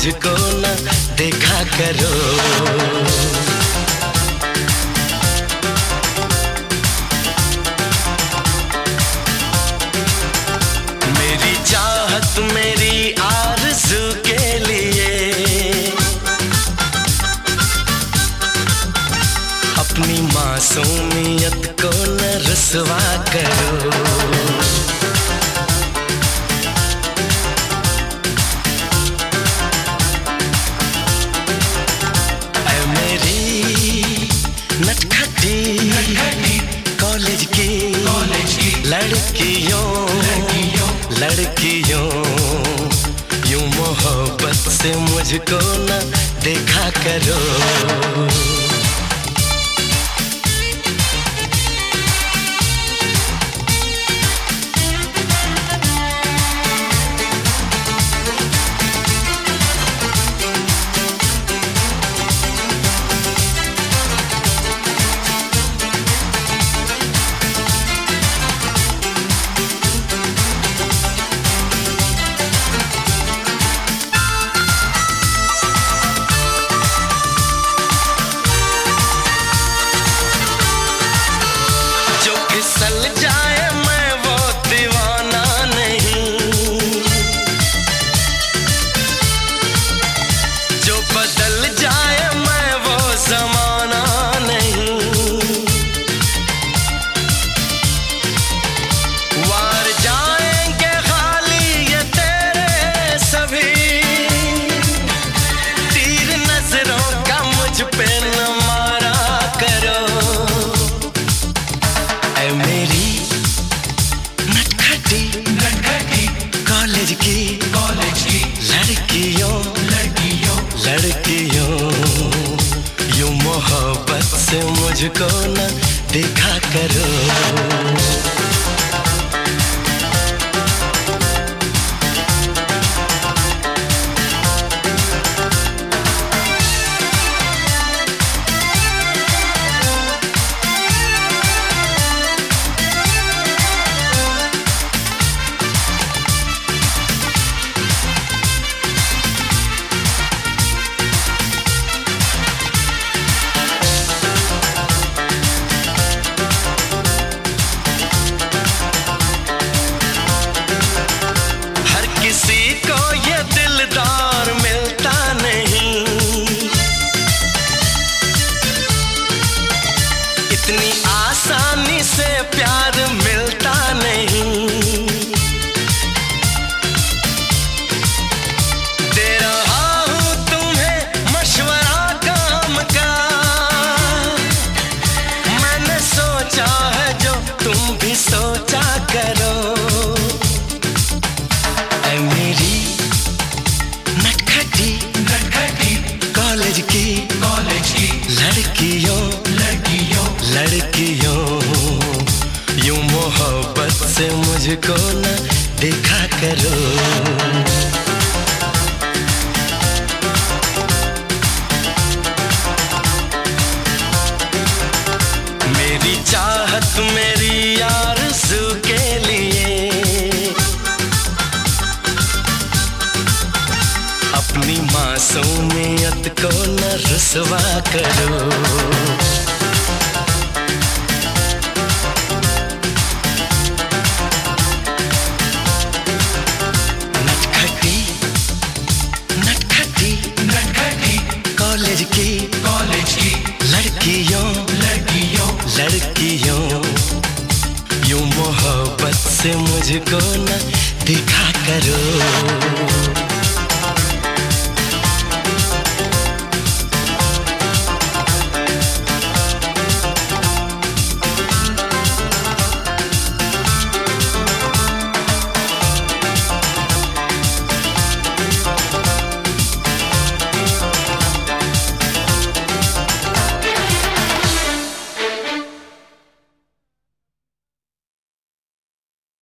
मुझको न देखा करो। मेरी चाहत मेरी आरज़ू के लिए अपनी मासूमियत को न रुसवा करो। कॉलेज की लड़कियों यूं मोहब्बत से मुझको न देखा करो। लड़कियों यूं मोहब्बत से मुझको न देखा करो। इतनी आसानी से प्यार मिलता नहीं। दे रहा हूँ तुम्हें मशवरा काम का, मैंने सोचा है जो तुम भी सोचा करो। ऐ मेरी नटखटी कॉलेज की लड़कियों यूं मोहब्बत से मुझको न देखा करो। मेरी चाहत मेरी आरज़ू के लिए अपनी मासूमियत को न रुसवा करो। कॉलेज की लड़कियों यूं मोहब्बत से मुझको न देखा करो।